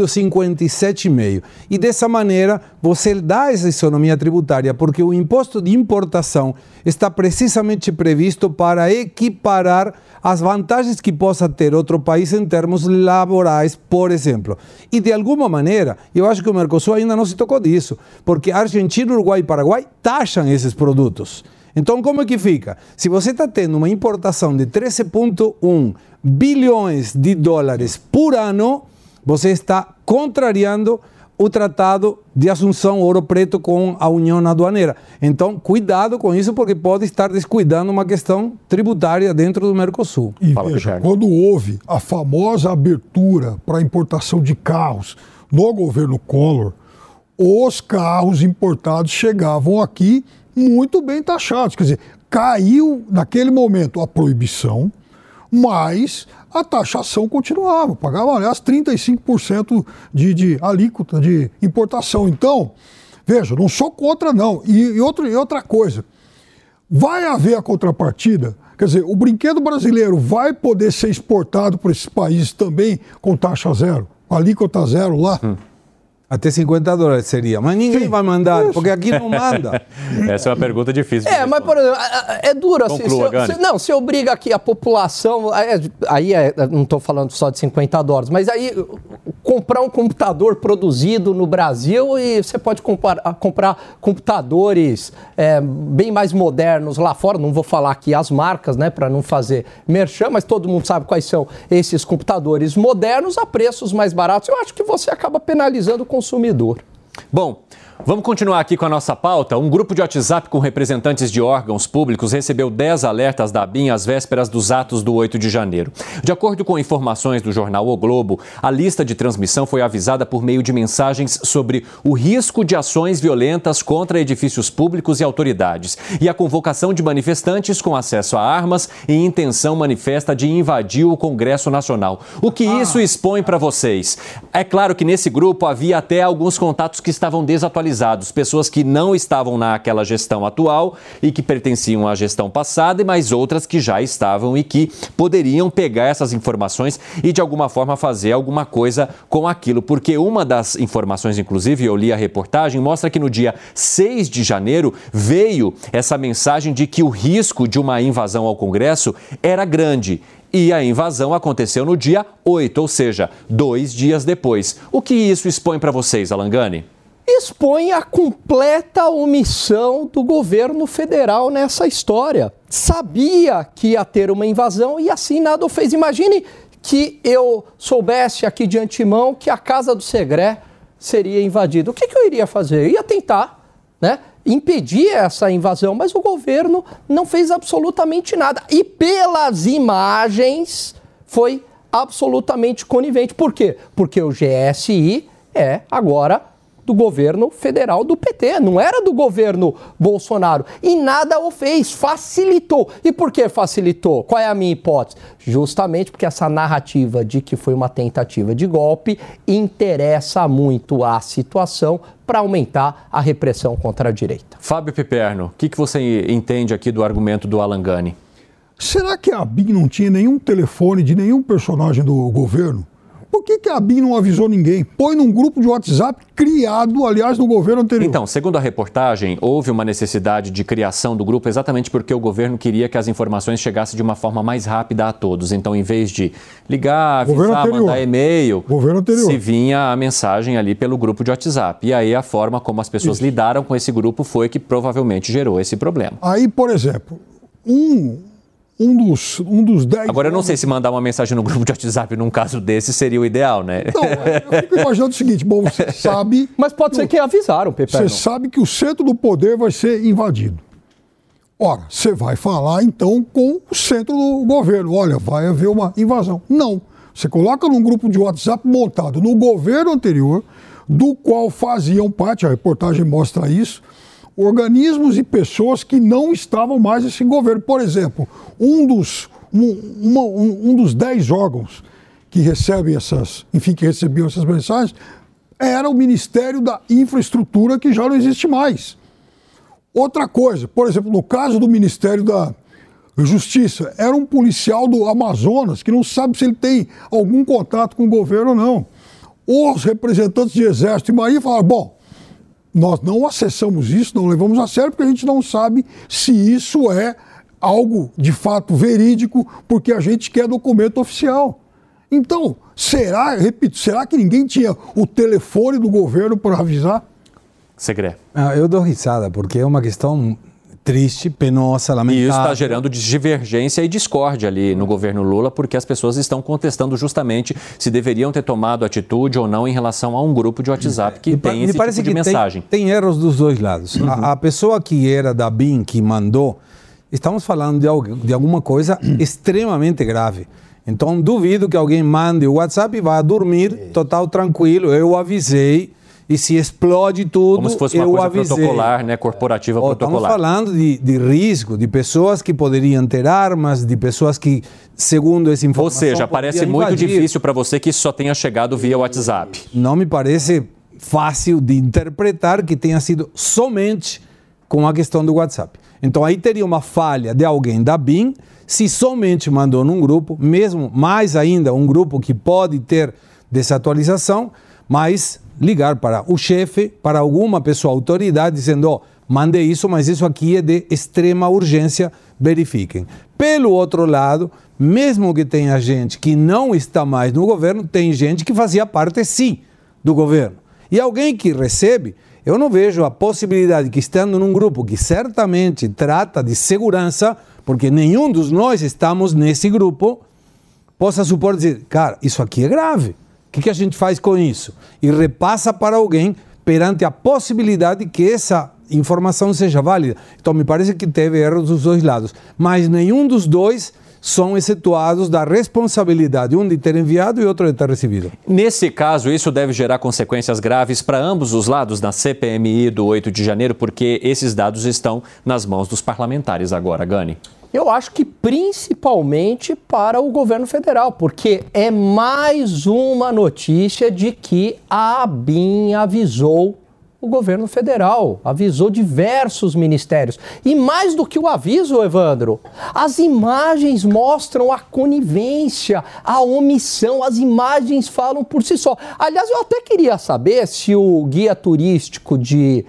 57,5. E dessa maneira você dá essa isonomia tributária, porque o imposto de importação está precisamente previsto para equiparar as vantagens que possa ter outro país em termos laborais, por exemplo. E de alguma maneira, eu acho que o Mercosul ainda não se tocou disso, porque Argentina, Uruguai e Paraguai taxam esses produtos. Então, como é que fica? Se você está tendo uma importação de 13,1 bilhões de dólares por ano, você está contrariando o Tratado de Assunção Ouro Preto com a União Aduaneira. Então, cuidado com isso, porque pode estar descuidando uma questão tributária dentro do Mercosul. E veja, quando houve a famosa abertura para a importação de carros no governo Collor, os carros importados chegavam aqui muito bem taxados. Quer dizer, caiu naquele momento a proibição, mas a taxação continuava, pagava, aliás, 35% de alíquota de importação. Então, veja, não sou contra, não. E outra coisa, vai haver a contrapartida, quer dizer, o brinquedo brasileiro vai poder ser exportado para esses países também com taxa zero, alíquota zero lá? Até $50 seria, mas ninguém vai mandar, porque aqui não manda. Essa é uma pergunta difícil. Mas, por exemplo, é duro assim. Se obriga aqui a população, não estou falando só de $50, mas aí comprar um computador produzido no Brasil e você pode comprar computadores bem mais modernos lá fora. Não vou falar aqui as marcas, né, para não fazer merchan, mas todo mundo sabe quais são esses computadores modernos a preços mais baratos. Eu acho que você acaba penalizando o consumidor. Bom, vamos continuar aqui com a nossa pauta. Um grupo de WhatsApp com representantes de órgãos públicos recebeu 10 alertas da ABIN às vésperas dos atos do 8 de janeiro. De acordo com informações do jornal O Globo, a lista de transmissão foi avisada por meio de mensagens sobre o risco de ações violentas contra edifícios públicos e autoridades e a convocação de manifestantes com acesso a armas e intenção manifesta de invadir o Congresso Nacional. O que isso expõe para vocês? É claro que nesse grupo havia até alguns contatos que estavam desatualizados. Pessoas que não estavam naquela gestão atual e que pertenciam à gestão passada, mas outras que já estavam e que poderiam pegar essas informações e de alguma forma fazer alguma coisa com aquilo. Porque uma das informações, inclusive, eu li a reportagem, mostra que no dia 6 de janeiro veio essa mensagem de que o risco de uma invasão ao Congresso era grande. E a invasão aconteceu no dia 8, ou seja, 2 dias depois. O que isso expõe para vocês, Alangani? Expõe a completa omissão do governo federal nessa história. Sabia que ia ter uma invasão e assim nada o fez. Imagine que eu soubesse aqui de antemão que a casa do Segré seria invadida. O que eu iria fazer? Eu ia tentar, né, impedir essa invasão, mas o governo não fez absolutamente nada. E pelas imagens foi absolutamente conivente. Por quê? Porque o GSI é agora do governo federal do PT, não era do governo Bolsonaro. E nada o fez, facilitou. E por que facilitou? Qual é a minha hipótese? Justamente porque essa narrativa de que foi uma tentativa de golpe interessa muito a situação para aumentar a repressão contra a direita. Fábio Piperno, o que você entende aqui do argumento do Alangani? Será que a ABIN não tinha nenhum telefone de nenhum personagem do governo? Por que a ABIN não avisou ninguém? Põe num grupo de WhatsApp criado, aliás, no governo anterior. Então, segundo a reportagem, houve uma necessidade de criação do grupo exatamente porque o governo queria que as informações chegassem de uma forma mais rápida a todos. Então, em vez de ligar, avisar, mandar e-mail, se vinha a mensagem ali pelo grupo de WhatsApp. E aí a forma como as pessoas lidaram com esse grupo foi que provavelmente gerou esse problema. Aí, por exemplo, um dos 10... Agora, eu não sei se mandar uma mensagem no grupo de WhatsApp num caso desse seria o ideal, né? Não, eu fico imaginando o seguinte, bom, você sabe... Mas pode ser que avisaram, Pepe. Você sabe que o centro do poder vai ser invadido. Ora, você vai falar, então, com o centro do governo. Olha, vai haver uma invasão. Não. Você coloca num grupo de WhatsApp montado no governo anterior, do qual faziam parte, a reportagem mostra isso, organismos e pessoas que não estavam mais nesse governo. Por exemplo, um dos 10 órgãos que recebem que recebiam essas mensagens era o Ministério da Infraestrutura, que já não existe mais. Outra coisa, por exemplo, no caso do Ministério da Justiça, era um policial do Amazonas que não sabe se ele tem algum contato com o governo ou não. Os representantes de Exército e Marinha falaram, bom, nós não acessamos isso, não levamos a sério, porque a gente não sabe se isso é algo de fato verídico, porque a gente quer documento oficial. Então, será que ninguém tinha o telefone do governo para avisar? Segré. Eu dou risada, porque é uma questão triste, penosa, lamentável. E isso está gerando divergência e discórdia ali no governo Lula, porque as pessoas estão contestando justamente se deveriam ter tomado atitude ou não em relação a um grupo de WhatsApp que tem esse tipo de mensagem. Tem erros dos dois lados. A pessoa que era da BIM, que mandou, estamos falando de alguma coisa extremamente grave. Então, duvido que alguém mande o WhatsApp e vá dormir total tranquilo. Eu avisei. E se explode tudo, como se fosse uma coisa protocolar, né? Corporativa protocolar. Estamos falando de risco, de pessoas que poderiam ter armas, de pessoas que, segundo essa informação... Ou seja, parece muito difícil para você que isso só tenha chegado via WhatsApp. Não me parece fácil de interpretar que tenha sido somente com a questão do WhatsApp. Então aí teria uma falha de alguém da BIM, se somente mandou num grupo, mesmo mais ainda um grupo que pode ter desatualização, mas ligar para o chefe, para alguma pessoa, autoridade, dizendo, mandei isso, mas isso aqui é de extrema urgência, verifiquem. Pelo outro lado, mesmo que tenha gente que não está mais no governo, tem gente que fazia parte, sim, do governo. E alguém que recebe, eu não vejo a possibilidade que, estando num grupo que certamente trata de segurança, porque nenhum dos nós estamos nesse grupo, possa supor dizer, cara, isso aqui é grave. O que a gente faz com isso? E repassa para alguém perante a possibilidade que essa informação seja válida. Então, me parece que teve erros dos dois lados. Mas nenhum dos dois são excetuados da responsabilidade, um de ter enviado e outro de ter recebido. Nesse caso, isso deve gerar consequências graves para ambos os lados na CPMI do 8 de janeiro, porque esses dados estão nas mãos dos parlamentares agora, Gani. Eu acho que principalmente para o governo federal, porque é mais uma notícia de que a ABIN avisou o governo federal, avisou diversos ministérios. E mais do que o aviso, Evandro, as imagens mostram a conivência, a omissão, as imagens falam por si só. Aliás, eu até queria saber se o guia turístico de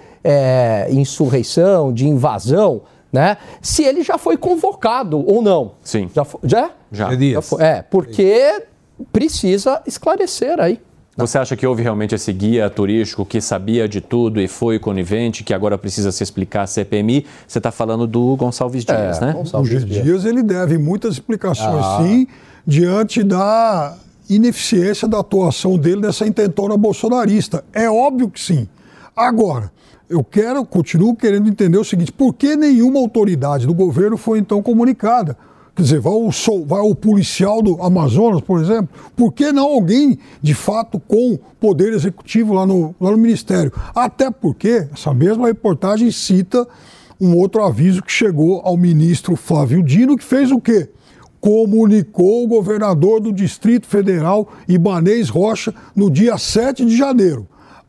insurreição, de invasão, né? Se ele já foi convocado ou não. Sim. Já? Já foi. Porque precisa esclarecer aí. Você acha que houve realmente esse guia turístico que sabia de tudo e foi conivente, que agora precisa se explicar a CPMI? Você está falando do Gonçalves Dias, né? Gonçalves Dias, ele deve muitas explicações, sim, diante da ineficiência da atuação dele nessa intentona bolsonarista. É óbvio que sim. Agora, continuo querendo entender o seguinte, por que nenhuma autoridade do governo foi então comunicada? Quer dizer, vai o policial do Amazonas, por exemplo, por que não alguém, de fato, com poder executivo lá no Ministério? Até porque essa mesma reportagem cita um outro aviso que chegou ao ministro Flávio Dino, que fez o quê? Comunicou o governador do Distrito Federal, Ibanez Rocha, no dia 7 de janeiro.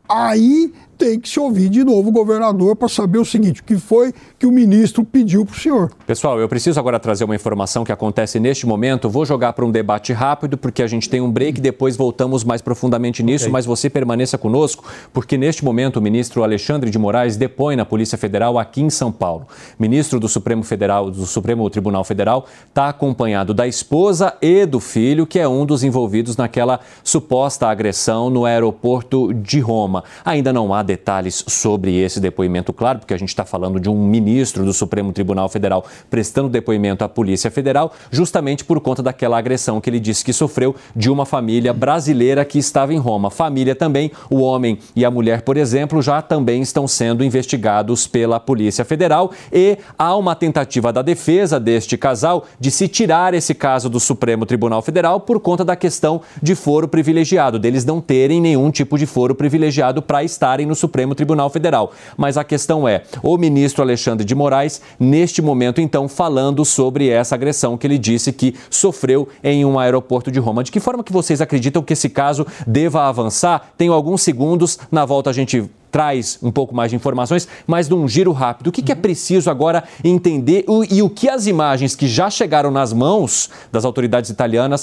Aí tem que se ouvir de novo o governador para saber o seguinte, o que foi que o ministro pediu para o senhor. Pessoal, eu preciso agora trazer uma informação que acontece neste momento. Vou jogar para um debate rápido, porque a gente tem um break, depois voltamos mais profundamente nisso, mas você permaneça conosco, porque neste momento o ministro Alexandre de Moraes depõe na Polícia Federal aqui em São Paulo. Ministro do Supremo Tribunal Federal está acompanhado da esposa e do filho, que é um dos envolvidos naquela suposta agressão no aeroporto de Roma. Ainda não há detalhes sobre esse depoimento, claro, porque a gente está falando de um ministro do Supremo Tribunal Federal prestando depoimento à Polícia Federal, justamente por conta daquela agressão que ele disse que sofreu de uma família brasileira que estava em Roma. Família também, o homem e a mulher, por exemplo, já também estão sendo investigados pela Polícia Federal e há uma tentativa da defesa deste casal de se tirar esse caso do Supremo Tribunal Federal por conta da questão de foro privilegiado, deles não terem nenhum tipo de foro privilegiado para estarem no Supremo Tribunal Federal. Mas a questão é, o ministro Alexandre de Moraes, neste momento, então, falando sobre essa agressão que ele disse que sofreu em um aeroporto de Roma. De que forma que vocês acreditam que esse caso deva avançar? Tenho alguns segundos, na volta a gente traz um pouco mais de informações, mas num giro rápido. O que é preciso agora entender e o que as imagens que já chegaram nas mãos das autoridades italianas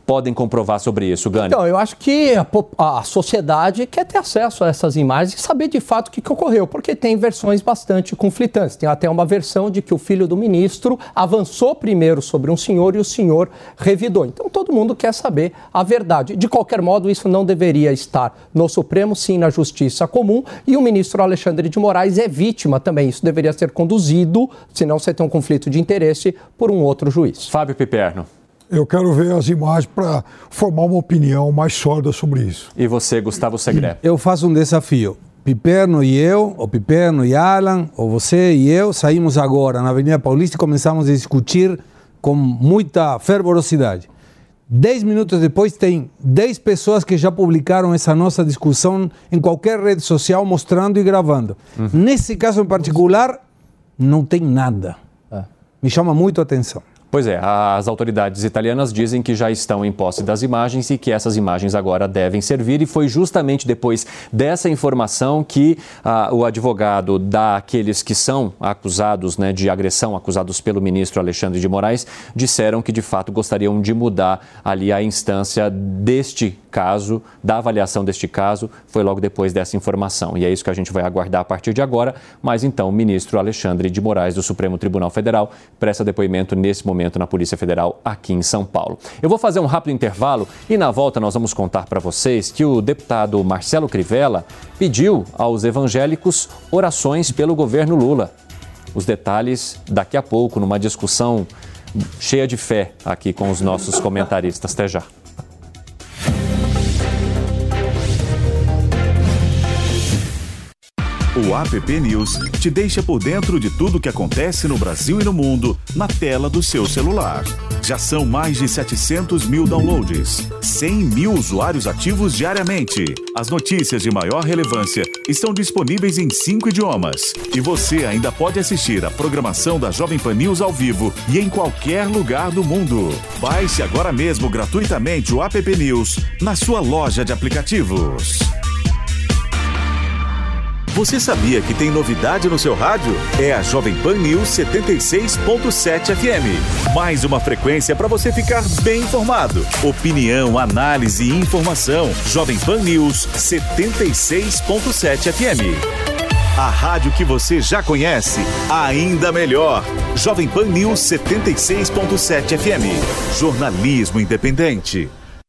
podem comprovar sobre isso, Gani? Então, eu acho que a sociedade quer ter acesso a essas imagens e saber de fato o que ocorreu, porque tem versões bastante conflitantes. Tem até uma versão de que o filho do ministro avançou primeiro sobre um senhor e o senhor revidou. Então, todo mundo quer saber a verdade. De qualquer modo, isso não deveria estar no Supremo, sim na Justiça Comum, e o ministro Alexandre de Moraes é vítima também. Isso deveria ser conduzido, senão você tem um conflito de interesse, por um outro juiz. Fábio Piperno. Eu quero ver as imagens para formar uma opinião mais sólida sobre isso. E você, Gustavo Segré? Eu faço um desafio. Piperno e eu, ou Piperno e Alan, ou você e eu, saímos agora na Avenida Paulista e começamos a discutir com muita fervorosidade. 10 minutos depois tem 10 pessoas que já publicaram essa nossa discussão em qualquer rede social, mostrando e gravando. Nesse caso em particular, não tem nada. Me chama muito a atenção. Pois é, as autoridades italianas dizem que já estão em posse das imagens e que essas imagens agora devem servir, e foi justamente depois dessa informação que o advogado daqueles que são acusados, né, de agressão, acusados pelo ministro Alexandre de Moraes, disseram que de fato gostariam de mudar ali a instância deste caso, da avaliação deste caso, foi logo depois dessa informação. E é isso que a gente vai aguardar a partir de agora, mas então o ministro Alexandre de Moraes do Supremo Tribunal Federal presta depoimento nesse momento na Polícia Federal aqui em São Paulo. Eu vou fazer um rápido intervalo e na volta nós vamos contar para vocês que o deputado Marcelo Crivella pediu aos evangélicos orações pelo governo Lula. Os detalhes daqui a pouco, numa discussão cheia de fé aqui com os nossos comentaristas. Até já. O APP News te deixa por dentro de tudo que acontece no Brasil e no mundo na tela do seu celular. Já são mais de 700 mil downloads, 100 mil usuários ativos diariamente. As notícias de maior relevância estão disponíveis em 5 idiomas. E você ainda pode assistir a programação da Jovem Pan News ao vivo e em qualquer lugar do mundo. Baixe agora mesmo gratuitamente o APP News na sua loja de aplicativos. Você sabia que tem novidade no seu rádio? É a Jovem Pan News 76.7 FM. Mais uma frequência para você ficar bem informado. Opinião, análise e informação. Jovem Pan News 76.7 FM. A rádio que você já conhece, ainda melhor. Jovem Pan News 76.7 FM. Jornalismo independente.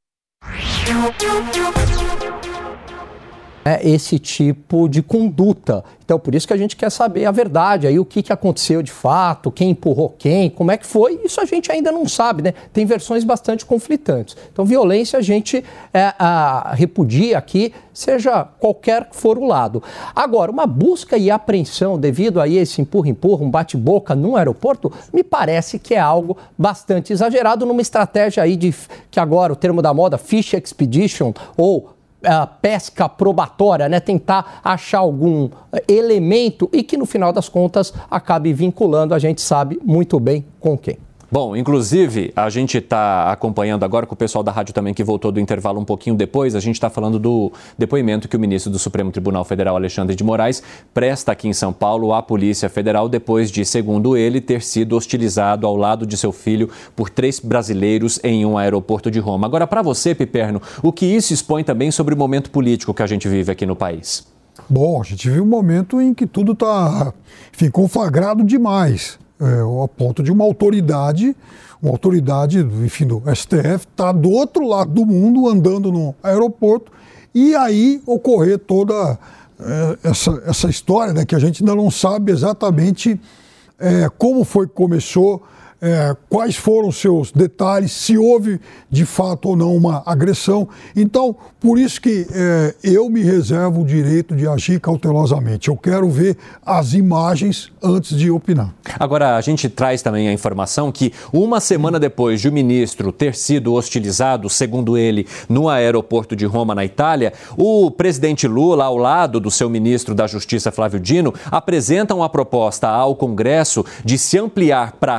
Esse tipo de conduta. Então, por isso que a gente quer saber a verdade, aí o que aconteceu de fato, quem empurrou quem, como é que foi, isso a gente ainda não sabe, né? Tem versões bastante conflitantes. Então, violência a gente repudia aqui, seja qualquer que for o lado. Agora, uma busca e apreensão devido a esse empurra-empurra, um bate-boca num aeroporto, me parece que é algo bastante exagerado numa estratégia aí que agora o termo da moda, fish expedition, ou pesca probatória, né? Tentar achar algum elemento e que no final das contas acabe vinculando, a gente sabe muito bem com quem. Bom, inclusive, a gente está acompanhando agora com o pessoal da rádio também que voltou do intervalo um pouquinho depois, a gente está falando do depoimento que o ministro do Supremo Tribunal Federal, Alexandre de Moraes, presta aqui em São Paulo à Polícia Federal depois de, segundo ele, ter sido hostilizado ao lado de seu filho por 3 brasileiros em um aeroporto de Roma. Agora, para você, Piperno, o que isso expõe também sobre o momento político que a gente vive aqui no país? Bom, a gente vive um momento em que tudo está, enfim, conflagrado demais. A ponto de uma autoridade, enfim, do STF, está do outro lado do mundo, andando no aeroporto, e aí ocorrer toda essa história, né, que a gente ainda não sabe exatamente como foi que começou, quais foram os seus detalhes, se houve de fato ou não uma agressão. Então, por isso que eu me reservo o direito de agir cautelosamente. Eu quero ver as imagens antes de opinar. Agora, a gente traz também a informação que uma semana depois de o ministro ter sido hostilizado, segundo ele, no aeroporto de Roma, na Itália, o presidente Lula, ao lado do seu ministro da Justiça, Flávio Dino, apresentam a proposta ao Congresso de se ampliar para 40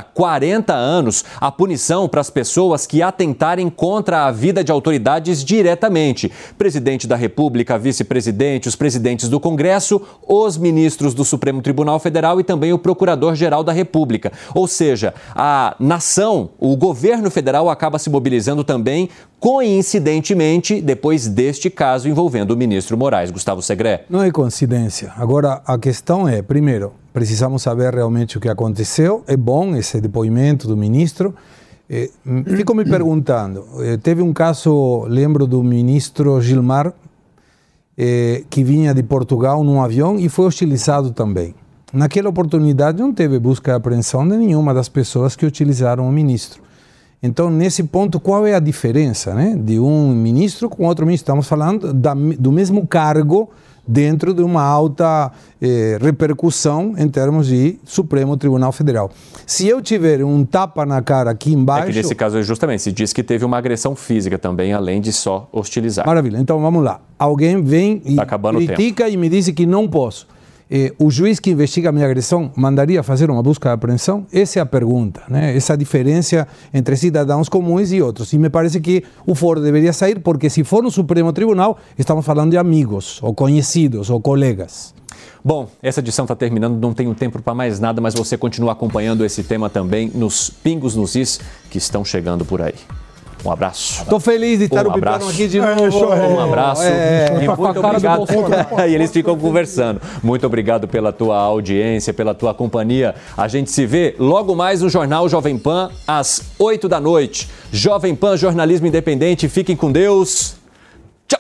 40 anos a punição para as pessoas que atentarem contra a vida de autoridades diretamente. Presidente da República, vice-presidente, os presidentes do Congresso, os ministros do Supremo Tribunal Federal e também o Procurador-Geral da República. Ou seja, a nação, o governo federal acaba se mobilizando também, coincidentemente, depois deste caso envolvendo o ministro Moraes. Gustavo Segré. Não é coincidência. Agora, a questão é, primeiro, precisamos saber realmente o que aconteceu. É bom esse depoimento do ministro. Fico me perguntando, teve um caso, lembro do ministro Gilmar, que vinha de Portugal num avião e foi hostilizado também. Naquela oportunidade não teve busca e apreensão de nenhuma das pessoas que utilizaram o ministro. Então, nesse ponto, qual é a diferença, né, de um ministro com outro ministro? Estamos falando do mesmo cargo dentro de uma alta repercussão em termos de Supremo Tribunal Federal. Se eu tiver um tapa na cara aqui embaixo... É que nesse caso, justamente, se diz que teve uma agressão física também, além de só hostilizar. Maravilha. Então, vamos lá. Alguém vem e critica e me diz que não posso. O juiz que investiga a minha agressão mandaria fazer uma busca de apreensão? Essa é a pergunta, né? Essa diferença entre cidadãos comuns e outros. E me parece que o foro deveria sair, porque se for no Supremo Tribunal, estamos falando de amigos, ou conhecidos, ou colegas. Bom, essa edição está terminando, não tenho tempo para mais nada, mas você continua acompanhando esse tema também nos Pingos nos Is que estão chegando por aí. Um abraço. Estou feliz de estar o Pipano aqui de novo. Um abraço. E muito obrigado. E eles ficam conversando. Muito obrigado pela tua audiência, pela tua companhia. A gente se vê logo mais no Jornal Jovem Pan, às 8 da noite. Jovem Pan, jornalismo independente. Fiquem com Deus. Tchau.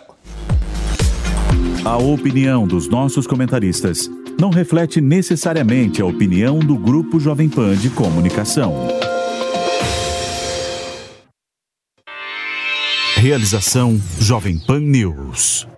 A opinião dos nossos comentaristas não reflete necessariamente a opinião do Grupo Jovem Pan de Comunicação. Realização Jovem Pan News.